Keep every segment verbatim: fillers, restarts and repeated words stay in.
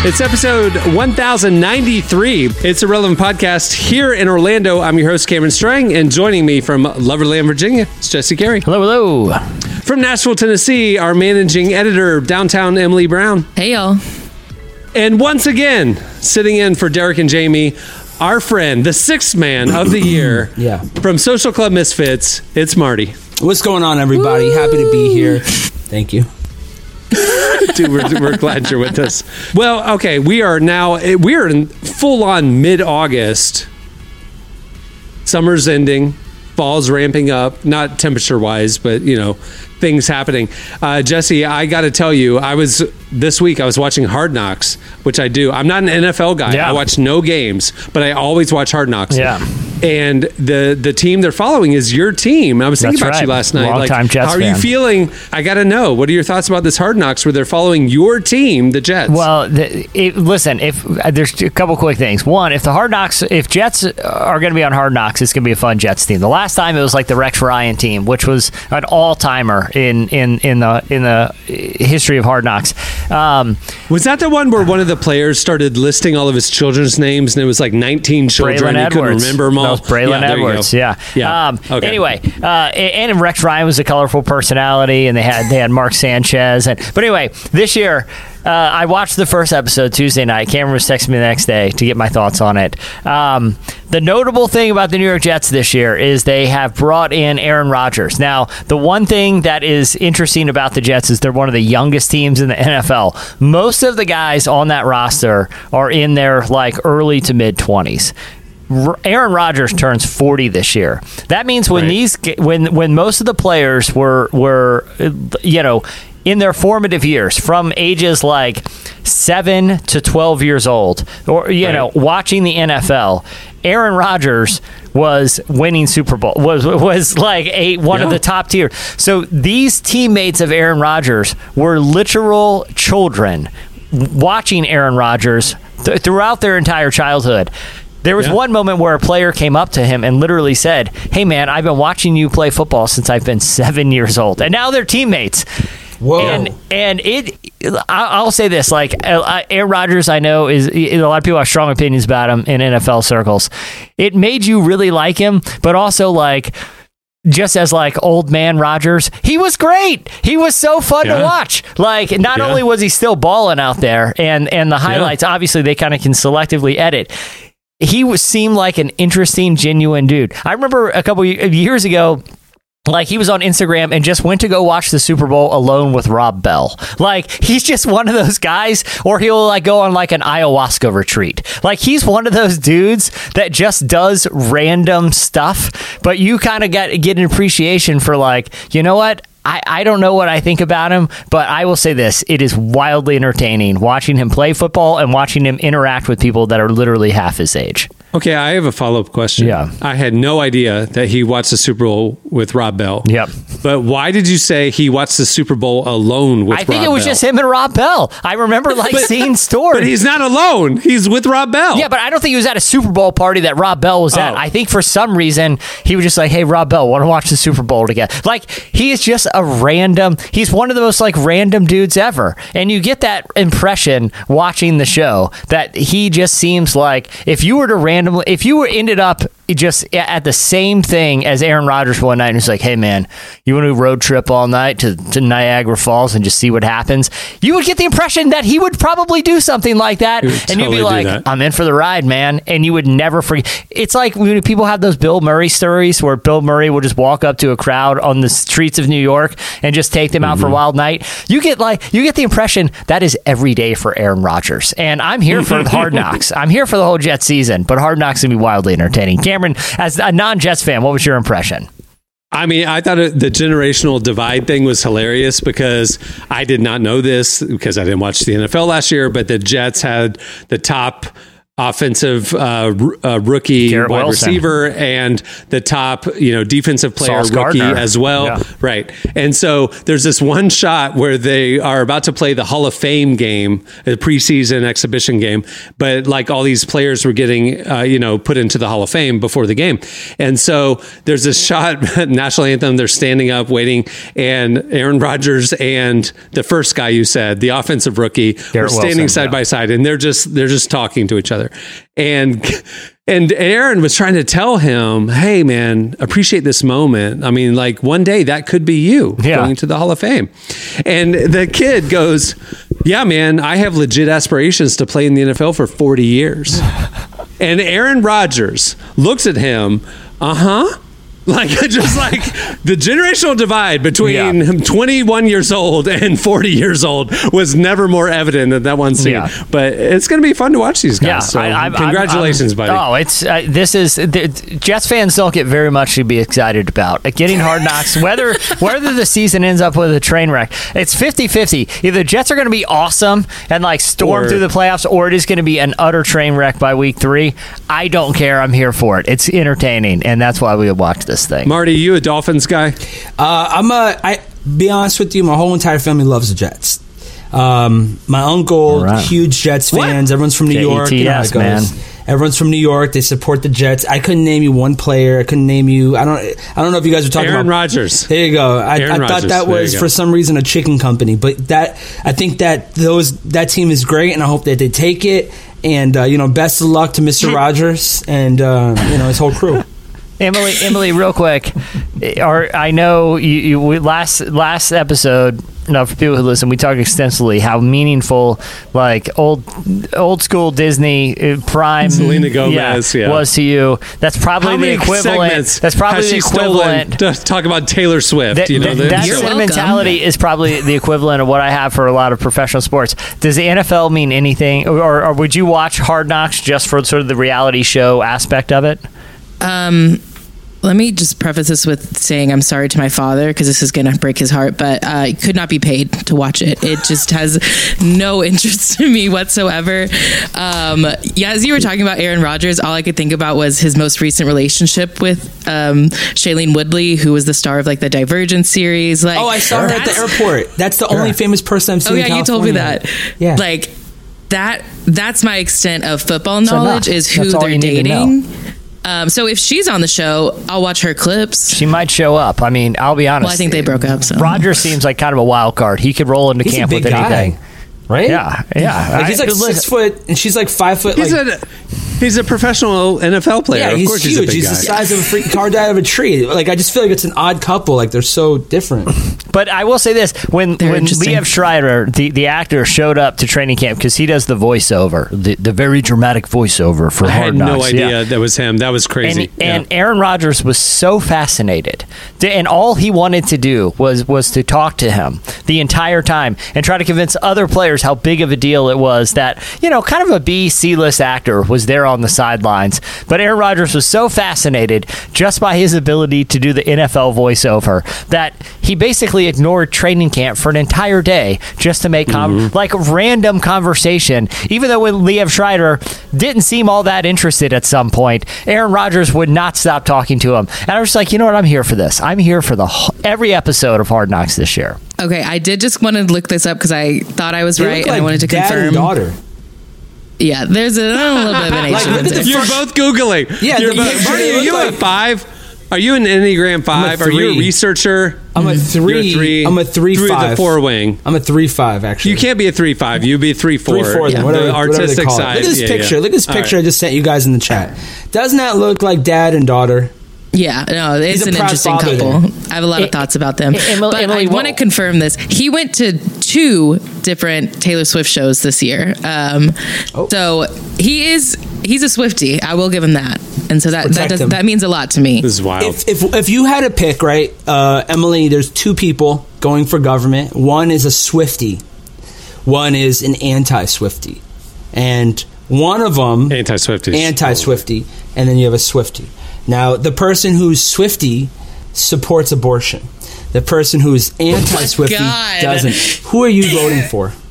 It's episode one thousand ninety-three. It's a Relevant Podcast here in Orlando. I'm your host, Cameron Strang, and joining me from Loverland, Virginia, it's Jesse Carey. Hello, hello. From Nashville, Tennessee, our managing editor, downtown Emily Brown. Hey, y'all. And once again, sitting in for Derek and Jamie, our friend, the sixth man of the year, yeah. from Social Club Misfits, it's Marty. What's going on, everybody? Woo! Happy to be here. Thank you. Dude, we're, we're glad you're with us. Well, okay, we are now, we are in full-on mid-August. Summer's ending. Fall's ramping up, not temperature-wise, but, you know, things happening. Uh, Jesse, I got to tell you, I was, this week, I was watching Hard Knocks, which I do. I'm not an N F L guy. Yeah. I watch no games, but I always watch Hard Knocks. Yeah. And the the team they're following is your team. I was thinking That's about right. you last night. Long-time like, Jets how are you fan. feeling? I got to know. What are your thoughts about this Hard Knocks where they're following your team, the Jets? Well, the, it, listen, if uh, there's a couple quick things. One, if the Hard Knocks, if Jets are going to be on Hard Knocks, it's going to be a fun Jets team. The last time it was like the Rex Ryan team, which was an all-timer in in in the in the history of Hard Knocks. Um, was that the one where one of the players started listing all of his children's names and it was like nineteen children? Braylon and he couldn't Edwards. remember them all. That was Braylon yeah, Edwards. Yeah. Yeah. Um, okay. Anyway, uh, and Rex Ryan was a colorful personality, and they had they had Mark Sanchez. And but anyway, this year. Uh, I watched the first episode Tuesday night. Cameron was texting me the next day to get my thoughts on it. Um, the notable thing about the New York Jets this year is they have brought in Aaron Rodgers. Now, the one thing that is interesting about the Jets is they're one of the youngest teams in the N F L. Most of the guys on that roster are in their like early to mid twenties. Aaron Rodgers turns forty this year. That means when right. these when when most of the players were were you know in their formative years, from ages like seven to twelve years old, or you right. know, watching the N F L, Aaron Rodgers was winning Super Bowl, was was like a one yeah. of the top tier. So these teammates of Aaron Rodgers were literal children watching Aaron Rodgers th- throughout their entire childhood. There was yeah. one moment where a player came up to him and literally said, "Hey man, I've been watching you play football since I've been seven years old," and now they're teammates. Whoa. And and it, I'll say this: like Aaron Rodgers, I know is a lot of people have strong opinions about him in N F L circles. It made you really like him, but also like just as like old man Rodgers, he was great. He was so fun yeah. to watch. Like not yeah. only was he still balling out there, and and the highlights, yeah. obviously they kind of can selectively edit. He was, seemed like an interesting, genuine dude. I remember a couple of years ago. Like, he was on Instagram and just went to go watch the Super Bowl alone with Rob Bell. Like, he's just one of those guys, or he'll, like, go on, like, an ayahuasca retreat. Like, he's one of those dudes that just does random stuff, but you kind of get, get an appreciation for, like, you know what? I, I don't know what I think about him, but I will say this. It is wildly entertaining watching him play football and watching him interact with people that are literally half his age. Okay, I have a follow-up question. Yeah. I had no idea that he watched the Super Bowl with Rob Bell. Yep. But why did you say he watched the Super Bowl alone with Rob Bell? I think it was Bell? just him and Rob Bell. I remember like but, seeing stories. But he's not alone. He's with Rob Bell. Yeah, but I don't think he was at a Super Bowl party that Rob Bell was at. Oh. I think for some reason he was just like, "Hey, Rob Bell, want to watch the Super Bowl together?" Like, he is just a random, he's one of the most like random dudes ever. And you get that impression watching the show that he just seems like if you were to randomly, if you were ended up just at the same thing as Aaron Rodgers one night and he's like, "Hey man, you want to road trip all night to, to Niagara Falls and just see what happens?" You would get the impression that he would probably do something like that. He would and totally you'd be like, that. "I'm in for the ride, man." And you would never forget. It's like when people have those Bill Murray stories where Bill Murray will just walk up to a crowd on the streets of New York and just take them out mm-hmm. for a wild night. You get like, you get the impression that is every day for Aaron Rodgers. And I'm here for Hard Knocks. I'm here for the whole Jets season, but Hard Knocks can be wildly entertaining. Cameron, as a non-Jets fan, what was your impression? I mean, I thought it, the generational divide thing was hilarious because I did not know this because I didn't watch the N F L last year, but the Jets had the top offensive uh, r- uh, rookie Garrett wide Wilson. receiver and the top, you know, defensive player Sauce rookie Gardner. as well. Yeah. Right. And so there's this one shot where they are about to play the Hall of Fame game, a preseason exhibition game, but like all these players were getting, uh, you know, put into the Hall of Fame before the game. And so there's this shot, national anthem, they're standing up waiting, and Aaron Rodgers and the first guy you said, the offensive rookie, Garrett were standing Wilson, side yeah. by side, and they're just they're just talking to each other. And and Aaron was trying to tell him, hey man, appreciate this moment. I mean, like one day that could be you Yeah. going to the Hall of Fame. And the kid goes, yeah, man, I have legit aspirations to play in the N F L for forty years. And Aaron Rodgers looks at him, uh-huh. Like, just like the generational divide between Yeah. him twenty-one years old and forty years old was never more evident than that one scene. Yeah. But it's going to be fun to watch these guys. Yeah, so I- I'm- congratulations, I'm- buddy. Oh, it's uh, this is the, Jets fans don't get very much to be excited about. Uh, Getting Hard Knocks, whether whether the season ends up with a train wreck, it's fifty-fifty. Either the Jets are going to be awesome and like storm Or- through the playoffs, or it is going to be an utter train wreck by week three. I don't care. I'm here for it. It's entertaining, and that's why we would watch this thing. Marty, you a Dolphins guy? Uh, I'm a. I be honest with you, my whole entire family loves the Jets. Um, my uncle, All right. huge Jets What? fans. Everyone's from New York. You know how it J E T S, goes. man. Everyone's from New York. They support the Jets. I couldn't name you one player. I couldn't name you. I don't. I don't know if you guys were talking Aaron about Rodgers. There you go. I, Aaron I thought Rodgers. that There was you go. for some reason a chicken company, but that I think that those that team is great, and I hope that they take it. And uh, you know, best of luck to Mister Rogers and uh, you know his whole crew. Emily, Emily, real quick. Or I know you, you we, last last episode. No, for people who listen, we talked extensively how meaningful, like old old school Disney uh, Prime, Selena Gomez, yeah. was to you. That's probably How the many equivalent. segments That's probably has the she stolen equivalent. to talk about Taylor Swift? That, you know, that, the- that You're sentimentality is probably the equivalent of what I have for a lot of professional sports. Does the N F L mean anything, or, or would you watch Hard Knocks just for sort of the reality show aspect of it? Um, let me just preface this with saying I'm sorry to my father because this is going to break his heart, but uh, I could not be paid to watch it. It just has no interest in me whatsoever. Um, yeah, as you were talking about Aaron Rodgers, all I could think about was his most recent relationship with um, Shailene Woodley, who was the star of like the Divergent series. Like, Oh, I saw her at the that's- airport. That's the only famous person I've seen. Oh in yeah, you told me California. that. Yeah, like that. That's my extent of football So knowledge enough. is who That's all they're you need to dating. Um, so if she's on the show, I'll watch her clips. She might show up. I mean, I'll be honest. Well, I think they broke up. So Rodgers seems like kind of a wild card. He could roll into he's a camp big with anything. guy, right? Yeah, yeah. Like he's like I- listen, six foot, and she's like five foot. he's like, a he's a professional N F L player. yeah, of he's course, huge. he's a big He's guy. the size of a freaking car died of a tree. Like I just feel like it's an odd couple. Like they're so different. But I will say this: when They're when interesting. Liev Schreiber, the, the actor, showed up to training camp because he does the voiceover, the, the very dramatic voiceover for I Hard had Knocks. no idea Yeah. that was him. That was crazy. And, and Aaron Rodgers was so fascinated, to- and all he wanted to do was was to talk to him the entire time and try to convince other players how big of a deal it was that, you know, kind of a B, C-list actor was there on the sidelines. But Aaron Rodgers was so fascinated just by his ability to do the N F L voiceover that he basically ignored training camp for an entire day just to make com- Mm-hmm. like random conversation. Even though when Liev Schreiber didn't seem all that interested at some point, Aaron Rodgers would not stop talking to him. And I was like, you know what? I'm here for this. I'm here for the wh- every episode of Hard Knocks this year. okay, I did just want to look this up because I thought I was They right look and I like wanted to dad confirm. and daughter. Yeah, there's a, a little bit of an age Like, look at difference. the You're front- both googling. Yeah, You're the both, picture, Marty, they are look you like- a five? Are you an Enneagram five? Are you a three. researcher? I'm a three. You're a three. I'm a three Through five. the four wing. I'm a three five actually. You can't be a three five. You'd be a three four. Three four, then, The whatever, whatever they artistic call it. side. Look at this Yeah, picture. yeah. Look at this All picture right. I just sent you guys in the chat. Doesn't that look like dad and daughter? Yeah, no, it's He's a an proud interesting father couple. there. I have a lot of It- thoughts about them. it- Emily- but Emily, I want to what- confirm this. He went to two different Taylor Swift shows this year. Um, Oh. So he is he's a Swiftie. I will give him that. And so that that, Protect does, him. that means a lot to me. This is wild. If, if if you had to pick, right, uh, Emily, there's two people going for government. One is a Swiftie. One is an anti-Swiftie. And one of them Anti-Swifties. anti-Swiftie, and then you have a Swiftie. Now, the person who's Swiftie supports abortion. The person who's anti-Swiftie God. doesn't. Who are you voting for?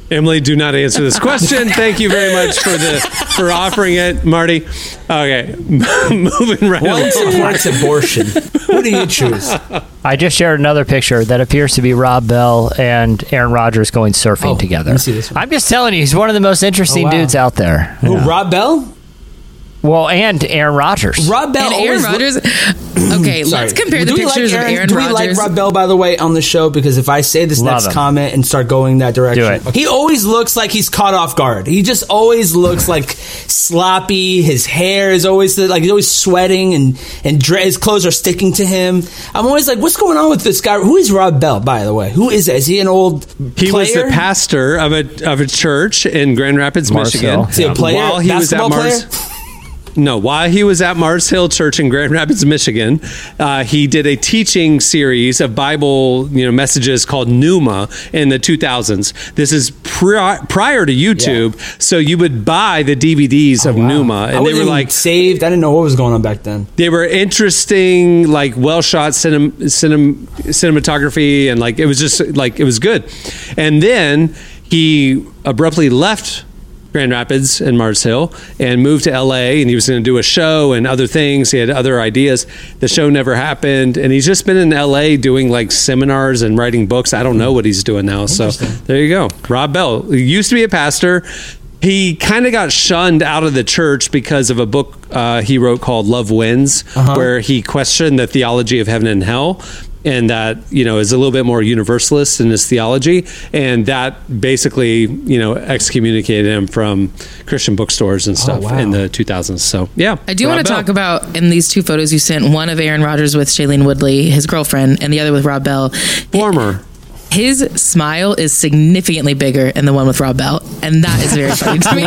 Emily, do not answer this question. Thank you very much for the for offering it, Marty. Okay, moving right One along. supports abortion. Who do you choose? I just shared another picture that appears to be Rob Bell and Aaron Rodgers going surfing Oh, together. let me see this one. I'm just telling you, he's one of the most interesting Oh, wow. dudes out there. Who, Yeah. Rob Bell? Well, and Aaron Rodgers. Rob Bell And Aaron always Rodgers. Okay, Sorry. let's compare the Do we like pictures Aaron- of Aaron Do we Rodgers. like Rob Bell, by the way, on the show? Because if I say this Love next him. comment and start going that direction, Do it. he always looks like he's caught off guard. He just always looks like sloppy. His hair is always like he's always sweating, and and dre- his clothes are sticking to him. I'm always like, what's going on with this guy? Who is Rob Bell, by the way? Who is that? Is he an old He was player? the pastor of a of a church in Grand Rapids, Mars Michigan. Hill. Is he a player? While he was at Basketball Mars, player? no, while he was at Mars Hill Church in Grand Rapids, Michigan, uh, he did a teaching series of Bible, you know, messages called Pneuma in the two thousands. This is pri- prior to YouTube, so you would buy the D V Ds of Pneuma, I and they wasn't were even like saved. I didn't know what was going on back then. they were interesting, like well shot cinem- cinem- cinematography, and like it was just like it was good. And then he abruptly left Grand Rapids and Mars Hill and moved to L A, and he was going to do a show and other things. He had other ideas. The show never happened, and he's just been in L A doing like seminars and writing books. I don't know what he's doing now. So there you go. Rob Bell, he used to be a pastor. He kind of got shunned out of the church because of a book uh, he wrote called Love Wins, Uh-huh. where he questioned the theology of heaven and hell. And that, you know, is a little bit more universalist in his theology. And that basically, you know, excommunicated him from Christian bookstores and stuff wow. in the two thousands. So, yeah. I do Rob want to Bell. talk about in these two photos you sent, one of Aaron Rodgers with Shailene Woodley, his girlfriend, and the other with Rob Bell. Former. His smile is significantly bigger than the one with Rob Bell, and that is very funny to me.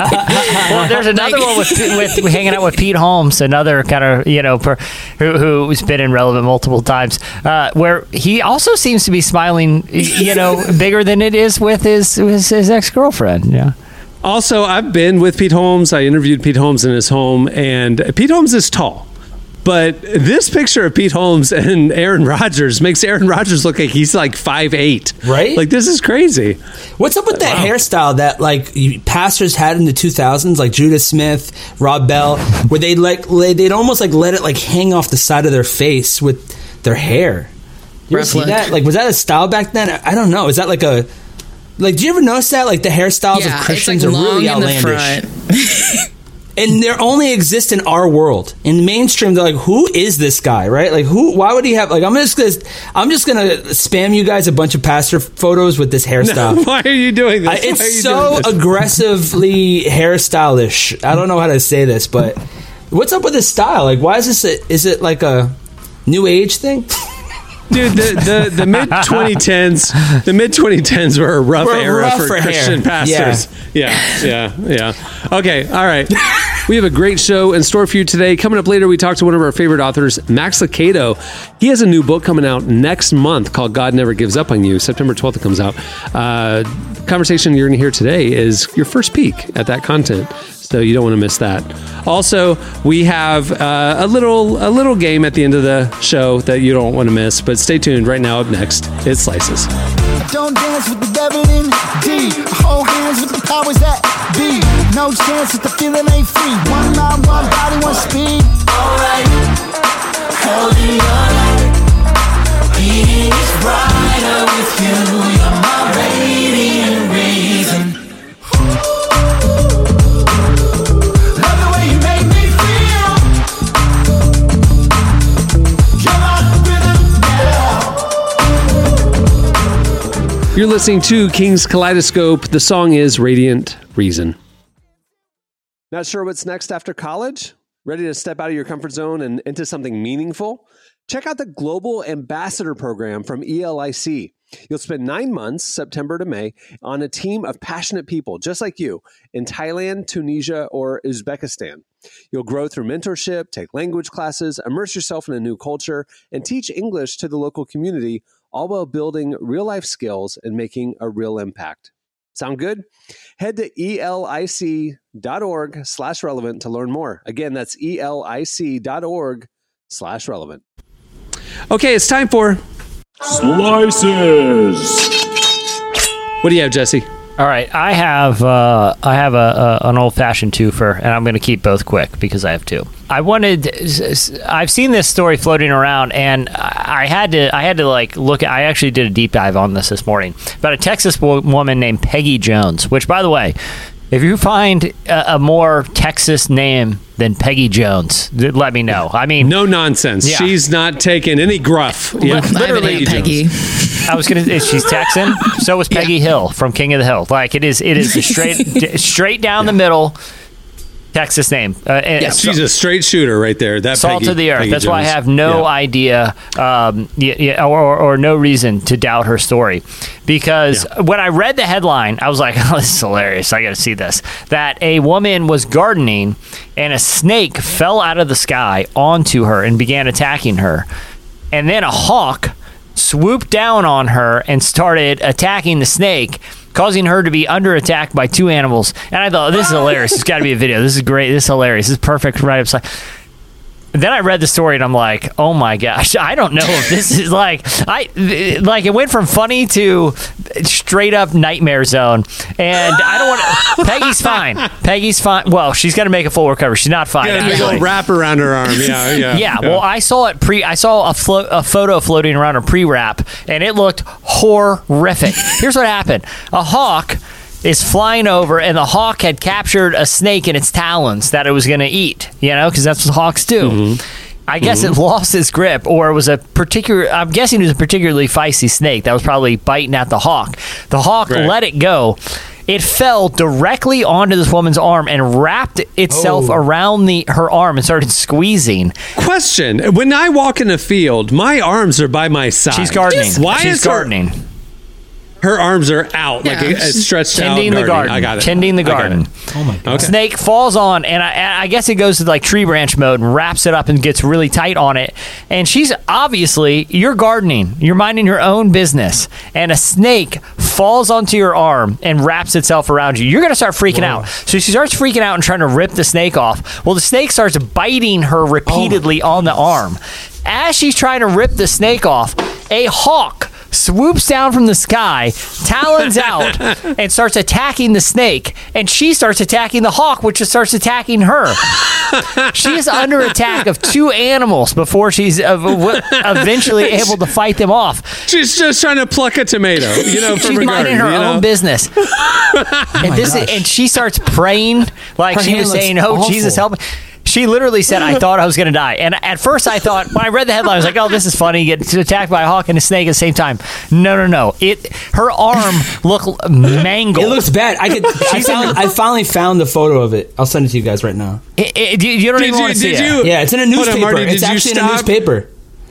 Well, there's another one with, with hanging out with Pete Holmes, another kind of, you know, per, who, who's been in Relevant multiple times, uh, where he also seems to be smiling, you know, bigger than it is with his his, his ex-girlfriend. Yeah. Also, I've been with Pete Holmes. I interviewed Pete Holmes in his home, and Pete Holmes is tall. But this picture of Pete Holmes and Aaron Rodgers makes Aaron Rodgers look like he's like five eight. Right? Like, this is crazy. What's up with that hairstyle that like you- pastors had in the two thousands, like Judah Smith, Rob Bell, where they like they- they'd almost like let it like hang off the side of their face with their hair. You ever Rough see look. that? Like, was that a style back then? I I don't know. Is that like a like? Do you ever notice that like the hairstyles Yeah, of it's Christians like are long really in the outlandish, front. and they only exist in our world. In mainstream, they're like, who is this guy? Right? Like, who? Why would he have? Like, I'm just gonna I'm just gonna spam you guys a bunch of pastor photos with this hairstyle. Why are you doing this? I, Why are you it's doing so this? aggressively hairstylish. I don't know how to say this, but what's up with this style? Like, why is this? A, is it like a new age thing? Dude, the, the, the mid twenty tens, the mid twenty tens were a rough Were era rough for, for hair. Christian pastors. Yeah. yeah, yeah, yeah. Okay, all right. We have a great show in store for you today. Coming up later, we talk to one of our favorite authors, Max Lucado. He has a new book coming out next month called God Never Gives Up on You. September twelfth it comes out. Uh, conversation you're going to hear today is your first peek at that content. So you don't want to miss that. Also, we have uh, a little a little game at the end of the show that you don't want to miss. But stay tuned. Right now, up next, it's Slices. Don't dance with the devil in D. Hold hands with the powers that be. No chance that the feeling ain't free. One mind, one body, one speed. Alright, holding your light. Beating is brighter with you. You're my radiant reason. Love the way you make me feel. You're my rhythm now. You're listening to King's Kaleidoscope. The song is Radiant Reason. Not sure what's next after college? Ready to step out of your comfort zone and into something meaningful? Check out the Global Ambassador Program from E L I C. You'll spend nine months, September to May, on a team of passionate people just like you in Thailand, Tunisia, or Uzbekistan. You'll grow through mentorship, take language classes, immerse yourself in a new culture, and teach English to the local community, all while building real-life skills and making a real impact. Sound good? Head to elic.org slash relevant to learn more. Again, that's elic.org slash relevant. Okay, it's time for Slices. What do you have, Jesse? All right, I have uh, I have a, a an old fashioned twofer, and I'm going to keep both quick because I have two. I wanted I've seen this story floating around, and I had to I had to like look at. I actually did a deep dive on this this morning about a Texas wo- woman named Peggy Jones. Which, by the way, if you find a, a more Texas name than Peggy Jones, th- let me know. I mean, No nonsense. Yeah. She's not taking any gruff. Li- Yeah. I have an literally, Aunt Peggy. I was gonna. She's Texan. So was Peggy Hill from King of the Hill. Like it is. It is a straight, d- straight down the middle Texas name. Uh, and Yeah. She's a straight shooter right there. That salt Peggy, of the earth. Peggy That's why I Jones. have no Yeah. idea, um, y- y- or, or, or no reason to doubt her story. Because when I read the headline, I was like, "Oh, this is hilarious! I got to see this." That a woman was gardening and a snake fell out of the sky onto her and began attacking her, and then a hawk swooped down on her and started attacking the snake, causing her to be under attack by two animals. And I thought, this is hilarious. It's got to be a video. This is great. This is hilarious. This is perfect right upside. Then I read the story and I'm like, oh my gosh, I don't know if this is like, I like it went from funny to straight up nightmare zone. And I don't want to, Peggy's fine. Peggy's fine. Well, she's going to make a full recovery. She's not fine. Got a big actually. old wrap around her arm. Yeah, yeah. Yeah, well, I saw it pre. I saw a, flo- a photo floating around a pre-wrap, and it looked horrific. Here's what happened: a hawk is flying over, and the hawk had captured a snake in its talons that it was going to eat. You know, because that's what hawks do. Mm-hmm. I guess it lost its grip, or it was a particular. I'm guessing it was a particularly feisty snake that was probably biting at the hawk. The hawk Right. let it go. It fell directly onto this woman's arm and wrapped itself Oh. around the her arm and started squeezing. Question: when I walk in a field, my arms are by my side. She's gardening. Why She's is her- gardening. Her arms are out, like Yeah. a, a stretched Tending out the garden. garden. I got it. Tending the I got garden. it. Oh my god. Okay. Snake falls on, and I, and I guess it goes to like tree branch mode and wraps it up and gets really tight on it. And she's obviously, you're gardening, you're minding your own business, and a snake falls onto your arm and wraps itself around you. You're going to start freaking out. So she starts freaking out and trying to rip the snake off. Well, the snake starts biting her repeatedly on the arm. As she's trying to rip the snake off, a hawk swoops down from the sky, talons out, and starts attacking the snake. And she starts attacking the hawk, which just starts attacking her. She is under attack of two animals before she's uh, w- eventually able to fight them off. She's just trying to pluck a tomato, you know, from She's her minding garden. her you know? own business. and, this is, gosh. and she starts praying like Her she hand was looks saying, "Oh, awful. Jesus, help me." She literally said, "I thought I was going to die." And at first, I thought when I read the headline, I was like, "Oh, this is funny. You get attacked by a hawk and a snake at the same time." No, no, no. It her arm looked mangled. It looks bad. I could. I, found, I finally found the photo of it. I'll send it to you guys right now. It- it- you- you don't Did even you- want to see did it. you- Yeah, it's in a Hold on, newspaper. Marty, it's did you actually in a stop? newspaper.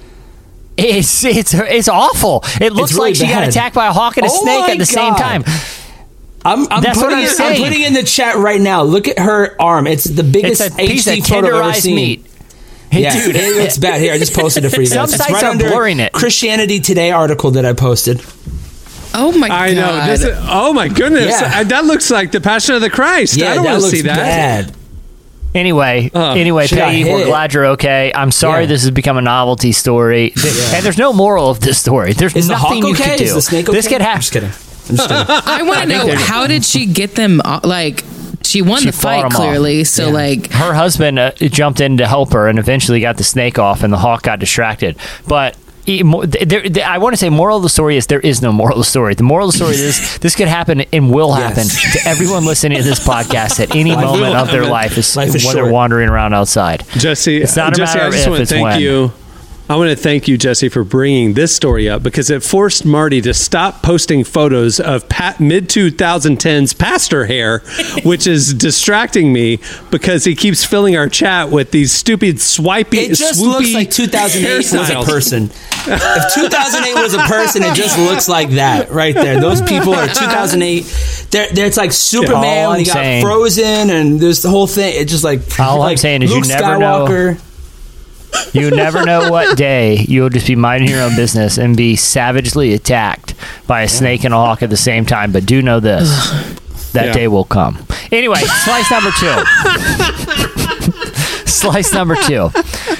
It's it's it's awful. It looks really like she got bad. attacked by a hawk and a Oh snake my at the same God. time. I'm, I'm That's what putting I'm it, I'm saying. putting it in the chat right now. Look at her arm. It's the It's biggest a piece H D of photo I've ever tenderized seen. meat. Yeah, Dude, it looks bad. Here, I just posted it for you guys. Some It's sites right are under blurring it. Christianity Today article that I posted. Oh my I know. god! This is, oh my goodness, Yeah. Uh, that looks like the Passion of the Christ. Yeah, I don't that want to looks see that. bad. Anyway, Oh, anyway, she got Peggy, we're hit. glad you're okay. I'm sorry Yeah. this has become a novelty story, Th- and there's no moral of this story. There's Is the nothing hawk you okay? can do. Is the snake okay? This could I'm happen. just kidding. I'm just kidding. I want to know there's- how did she get them? uh, Like she won She the fought fight 'em off. clearly. So Yeah. like Her husband uh, jumped in to help her and eventually got the snake off, and the hawk got distracted. But e- mo- there, there, I want to say, moral of the story is there is no moral of the story. The moral of the story is this could happen and will happen Yes. to everyone listening to this podcast at any Life moment will of their happen. life, is Life is when they're short. wandering around outside. Jesse, It's not a Jesse, matter I of just if, want to it's thank when. you. I want to thank you, Jesse, for bringing this story up because it forced Marty to stop posting photos of mid twenty tens pastor hair, which is distracting me because he keeps filling our chat with these stupid swipey, It just swoopy looks like two thousand eight was a hairstyles. person. If two thousand eight was a person, it just looks like that right there. Those people are two thousand eight. They're, they're it's like Superman All when I'm he got saying- frozen, and there's the whole thing. It's just like All I'm like saying is you Luke never know. Skywalker. You never know what day you'll just be minding your own business and be savagely attacked by a snake and a hawk at the same time. But do know this. That Yeah. day will come. Anyway, slice number two. Slice number two.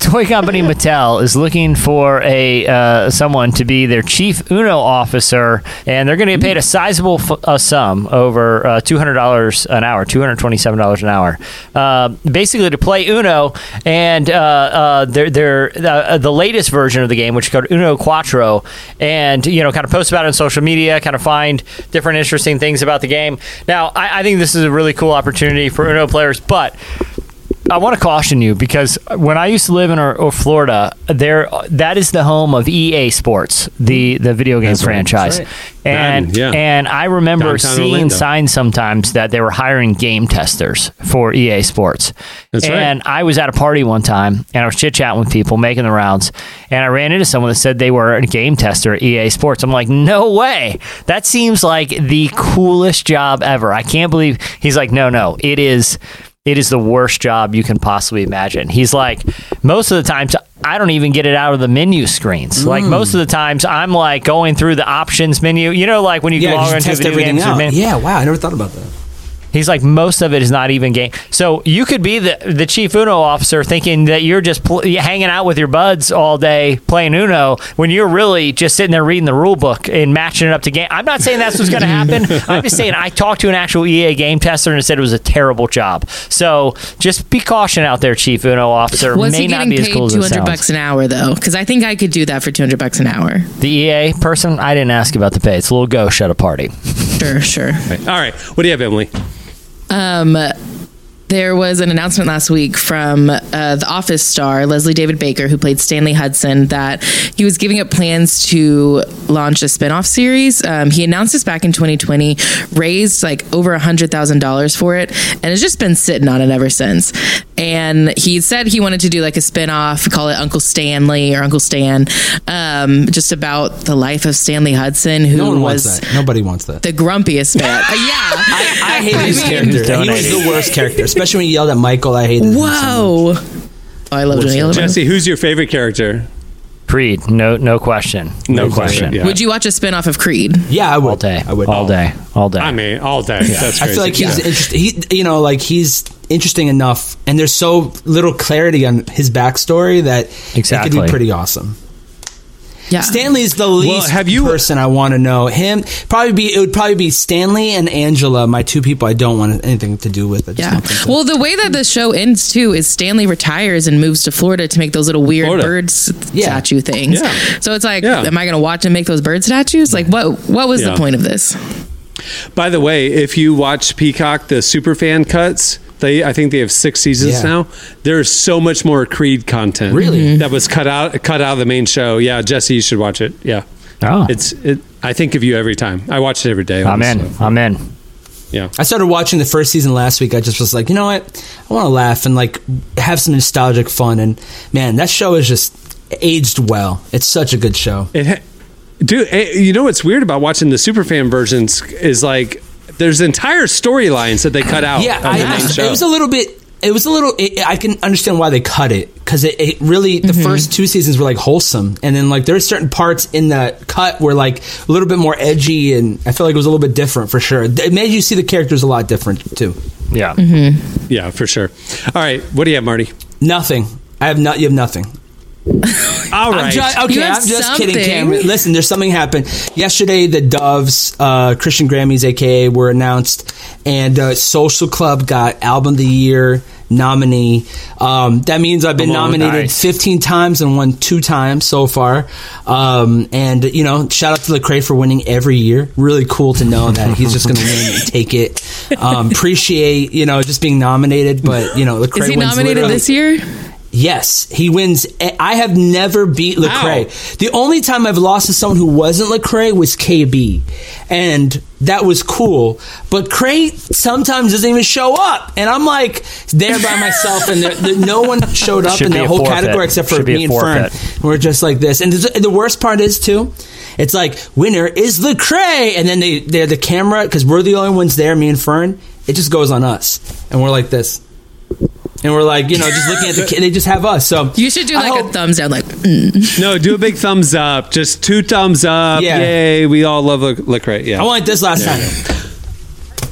toy company Mattel is looking for a uh, someone to be their chief Uno officer, and they're going to get paid a sizable f- uh, sum, over uh, two hundred dollars an hour, two hundred twenty-seven dollars an hour, uh, basically to play Uno. And uh, uh, they're, they're uh, the latest version of the game, which is called Uno Quattro, and you know, kind of post about it on social media, kind of find different interesting things about the game. Now, I, I think this is a really cool opportunity for Uno players, but I want to caution you, because when I used to live in or, or Florida, there that is the home of E A Sports, the, the video game That's franchise. right. And Madden, yeah. and I remember Downtown seeing Orlando. signs sometimes that they were hiring game testers for E A Sports. That's right. and I was at a party one time, and I was chit-chatting with people, making the rounds, and I ran into someone that said they were a game tester at E A Sports. I'm like, no way. That seems like the coolest job ever. I can't believe. He's like, no, no, it is... It is the worst job you can possibly imagine. He's like, most of the times, I don't even get it out of the menu screens. Mm. Like, most of the times, I'm like going through the options menu. You know, like when you Yeah, log just into test video everything games. out. Menu. Yeah, wow, I never thought about that. He's like, most of it is not even game. So you could be the the chief Uno officer thinking that you're just pl- hanging out with your buds all day playing Uno, when you're really just sitting there reading the rule book and matching it up to game. I'm not saying that's what's going to happen. I'm just saying I talked to an actual E A game tester and it said it was a terrible job. So just be caution out there, chief Uno officer. Was May he not getting be as paid cool as two it hundred sounds. bucks an hour though? Because I think I could do that for two hundred bucks an hour. The E A person, I didn't ask about the pay. It's a little gauche at a party. Sure, sure. All right. What do you have, Emily? Um, there was an announcement last week from uh, The Office star Leslie David Baker, who played Stanley Hudson, that he was giving up plans to launch a spinoff series. Um, he announced this back in twenty twenty, raised like over one hundred thousand dollars for it, and has just been sitting on it ever since. And he said he wanted to do like a spinoff, call it Uncle Stanley or Uncle Stan, um, just about the life of Stanley Hudson, who No one was wants that. Nobody wants that. the grumpiest man. Uh, yeah. I, I hate his character. He was Donating. the worst character, especially when he yelled at Michael. I hated him so much. Whoa. Oh, I love Johnny Yellowman. Jesse, who's your favorite character? Creed, no no question. No, No question. question, yeah. Would you watch a spinoff of Creed? Yeah, I would. All day. I would. All day. All day. I mean, all day. That's I crazy. feel like he's Yeah. interesting. He, you know, like he's interesting enough, and there's so little clarity on his backstory that it could Exactly. be pretty awesome. Yeah. Stanley's the least have you- person I want to know. Him probably be it would probably be Stanley and Angela, my two people I don't want anything to do with. I just Yeah. want them to- Well, the way that the show ends too is Stanley retires and moves to Florida to make those little weird Florida. bird s- Yeah. statue things. Yeah. So it's like, Yeah. am I going to watch him make those bird statues? Like, what? What was Yeah. the point of this? By the way, if you watch Peacock, the superfan cuts, they I think they have six seasons Yeah. now. There's so much more Creed content. Really? That was cut out cut out of the main show. Yeah, Jesse, you should watch it. Yeah. Oh. It's it I think of you every time. I watch it every day. I'm in. honestly. I'm in. Yeah. I started watching the first season last week. I just was like, you know what? I want to laugh and like have some nostalgic fun. And man, that show is just aged well. It's such a good show. It ha- Dude, eh, you know what's weird about watching the superfan versions is like there's entire storylines that they cut out Yeah, of I, the main show. it was a little bit. It was a little. It, I can understand why they cut it because it, it really. The first two seasons were like wholesome, and then like there's certain parts in the cut were like a little bit more edgy, and I feel like it was a little bit different for sure. It made you see the characters a lot different too. Yeah. Yeah, for sure. All right, what do you have, Marty? Nothing. I have not. You have nothing. All right. I'm ju- okay, You have I'm just something. kidding, Cameron. Listen, there's something happened yesterday. The Doves, uh, Christian Grammys, aka, were announced, and uh, Social Club got Album of the Year nominee. Um, that means I've been Come on, nominated nice. fifteen times and won two times so far. Um, and you know, shout out to Lecrae for winning every year. Really cool to know that he's just going to win and take it. Um, appreciate you know just being nominated, but you know, Lecrae Is he wins nominated literally- this year? Yes, he wins. I have never beat Lecrae. The only time I've lost to someone who wasn't Lecrae was K B, and that was cool. But Cray sometimes doesn't even show up, and I'm like there by myself, and there, there, no one showed up Should in be that a whole forfeit. category except for Should be me a and Fern. forfeit. We're just like this, and the, the worst part is too. It's like winner is Lecrae, and then they they're the camera because we're the only ones there. Me and Fern. It just goes on us, and we're like this. And we're like, you know, just looking at the kid. They just have us. So You should do I like a hope- thumbs down, like mm. No, do a big thumbs up. Just two thumbs up. Yeah. Yay. We all love Le- Lecrae. Yeah. I wanted this last time.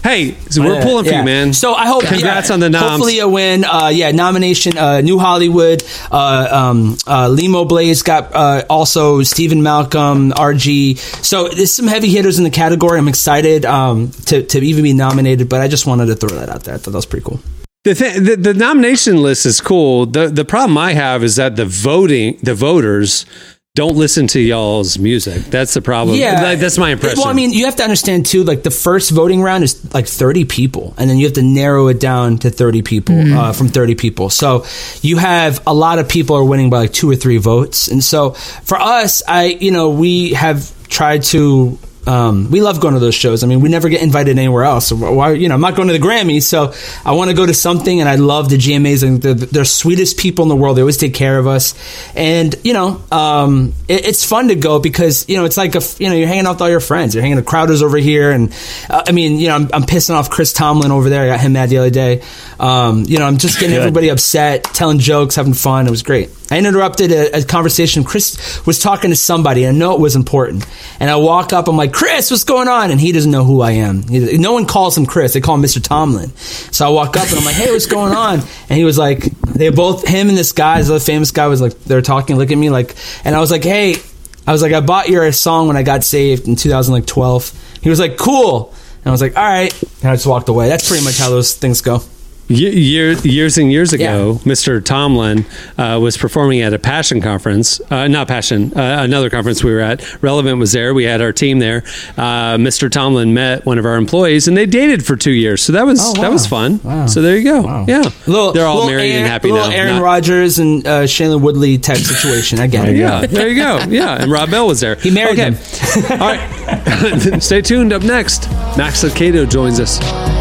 Hey, so we're Uh, pulling for yeah. you, man. So I hope. Congrats yeah, on the noms. Hopefully a win. Uh, yeah, nomination. Uh, New Hollywood. Uh, um, uh, Limo Blaze got uh, also Stephen Malcolm, R G. So there's some heavy hitters in the category. I'm excited um, to to even be nominated. But I just wanted to throw that out there. I thought that was pretty cool. The, th- the the nomination list is cool. The the problem I have is that the voting the voters don't listen to y'all's music. That's the problem. Yeah, Like, that's my impression. Well, I mean, you have to understand too. Like the first voting round is like thirty people, and then you have to narrow it down to thirty people mm-hmm. uh, from thirty people. So you have a lot of people are winning by like two or three votes, and so for us, I you know we have tried to. Um, we love going to those shows. I mean, we never get invited anywhere else. So why, you know, I'm not going to the Grammys, so I want to go to something. And I love the G M As. And they're the sweetest people in the world. They always take care of us. And you know, um, it, it's fun to go because you know it's like a you know you're hanging out with all your friends. You're hanging with Crowders over here, and uh, I mean, you know, I'm, I'm pissing off Chris Tomlin over there. I got him mad the other day. Um, you know, I'm just getting everybody upset, telling jokes, having fun. It was great. I interrupted a, a conversation. Chris was talking to somebody, and I know it was important. And I walk up, I'm like, Chris, what's going on? And he doesn't know who I am. He, no one calls him Chris. They call him Mister Tomlin. So I walk up, and I'm like, hey, what's going on? And he was like, they both, him and this guy, this other famous guy, was like, they're talking, look at me, like, and I was like, hey, I was like, I bought your song when I got saved in two thousand twelve. He was like, cool. And I was like, all right. And I just walked away. That's pretty much how those things go. Year, years and years ago, Yeah. Mister Tomlin uh, was performing at a Passion conference, uh, not Passion, uh, another conference we were at. Relevant was there. We had our team there. Uh, Mister Tomlin met one of our employees, and they dated for two years. So that was Oh, wow. that was fun. Wow. So there you go. Wow. Yeah, Little, they're all little married Aaron, and happy little now. Aaron Not- Rodgers and uh, Shailene Woodley type situation. I get it. Yeah, there you go. Yeah, and Rob Bell was there. He married okay. him. All right, stay tuned. Up next, Max Lucado joins us.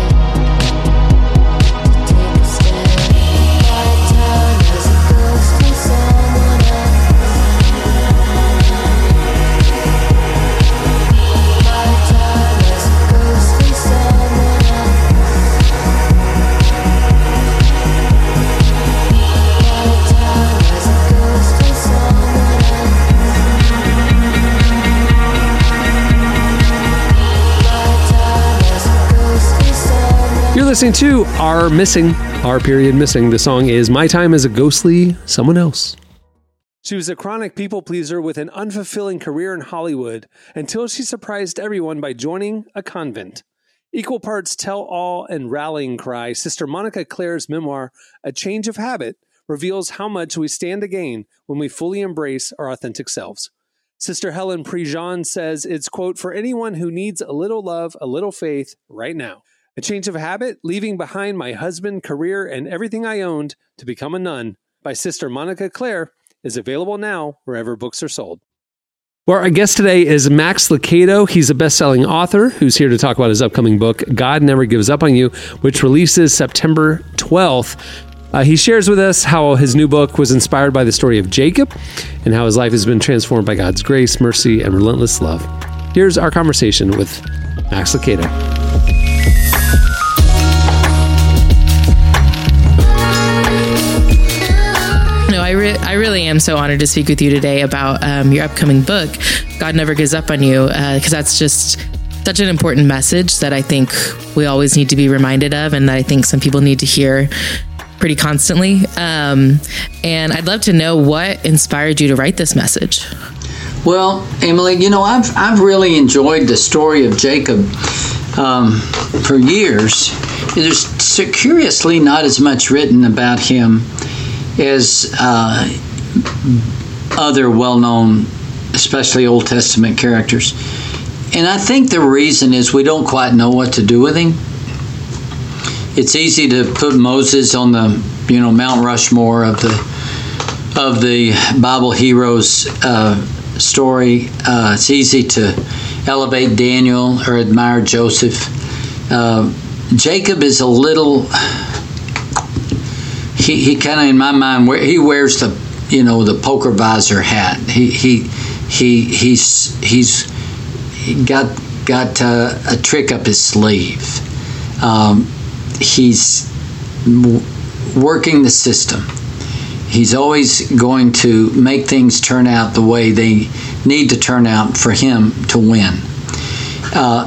Listening to Our Missing, Our Period Missing. The song is My Time as a Ghostly Someone Else. She was a chronic people pleaser with an unfulfilling career in Hollywood until she surprised everyone by joining a convent. Equal parts tell-all and rallying cry, Sister Monica Claire's memoir, A Change of Habit, reveals how much we stand to gain when we fully embrace our authentic selves. Sister Helen Prejean says it's, quote, for anyone who needs a little love, a little faith right now. A Change of Habit, Leaving Behind My Husband, Career, and Everything I Owned to Become a Nun by Sister Monica Claire is available now wherever books are sold. Well, our guest today is Max Lucado. He's a best-selling author who's here to talk about his upcoming book, God Never Gives Up on You, which releases September twelfth. Uh, he shares with us how his new book was inspired by the story of Jacob and how his life has been transformed by God's grace, mercy, and relentless love. Here's our conversation with Max Lucado. I, re- I really am so honored to speak with you today about um, your upcoming book, God Never Gives Up on You, because uh, that's just such an important message that I think we always need to be reminded of, and that I think some people need to hear pretty constantly. Um, and I'd love to know what inspired you to write this message. Well, Emily, you know, I've I've really enjoyed the story of Jacob um, for years. There's so curiously not as much written about him as uh, other well-known, especially Old Testament characters. And I think the reason is we don't quite know what to do with him. It's easy to put Moses on the, you know, Mount Rushmore of the of the Bible heroes uh, story. Uh, it's easy to elevate Daniel or admire Joseph. Uh, Jacob is a little... He, he kind of, in my mind, he wears the, you know, the poker visor hat. He he he he's he's got got uh, a trick up his sleeve. Um, he's working the system. He's always going to make things turn out the way they need to turn out for him to win. Uh,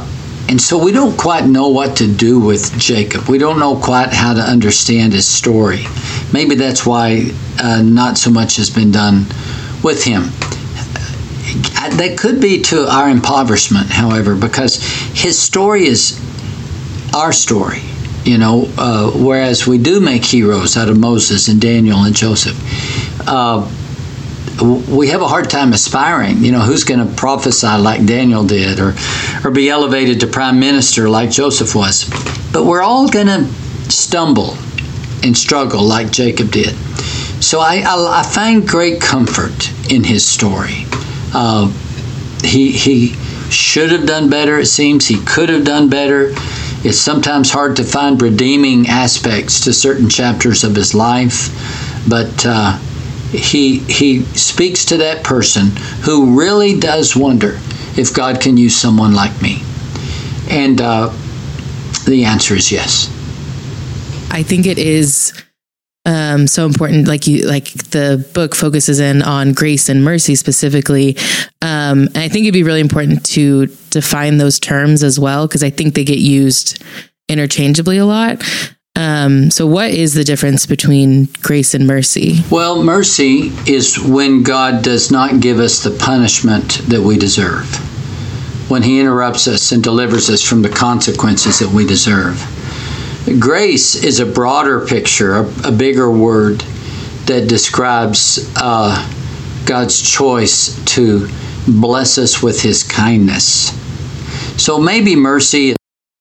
and so we don't quite know what to do with Jacob. We don't know quite how to understand his story. Maybe that's why uh, not so much has been done with him. That could be to our impoverishment, however, because his story is our story, you know, uh, whereas we do make heroes out of Moses and Daniel and Joseph. Uh, we have a hard time aspiring, you know, who's going to prophesy like Daniel did, or, or be elevated to prime minister like Joseph was. But we're all going to stumble and struggle like Jacob did. So I, I, I find great comfort in his story. Uh, he he should have done better, it seems. He could have done better. It's sometimes hard to find redeeming aspects to certain chapters of his life. But uh, he he speaks to that person who really does wonder if God can use someone like me. And uh, the answer is yes. I think it is um, so important. Like you, like the book focuses in on grace and mercy specifically, um, and I think it'd be really important to define those terms as well, because I think they get used interchangeably a lot. Um, so, what is the difference between grace and mercy? Well, mercy is when God does not give us the punishment that we deserve, when He interrupts us and delivers us from the consequences that we deserve. Grace is a broader picture, a, a bigger word that describes uh, God's choice to bless us with His kindness. So maybe mercy is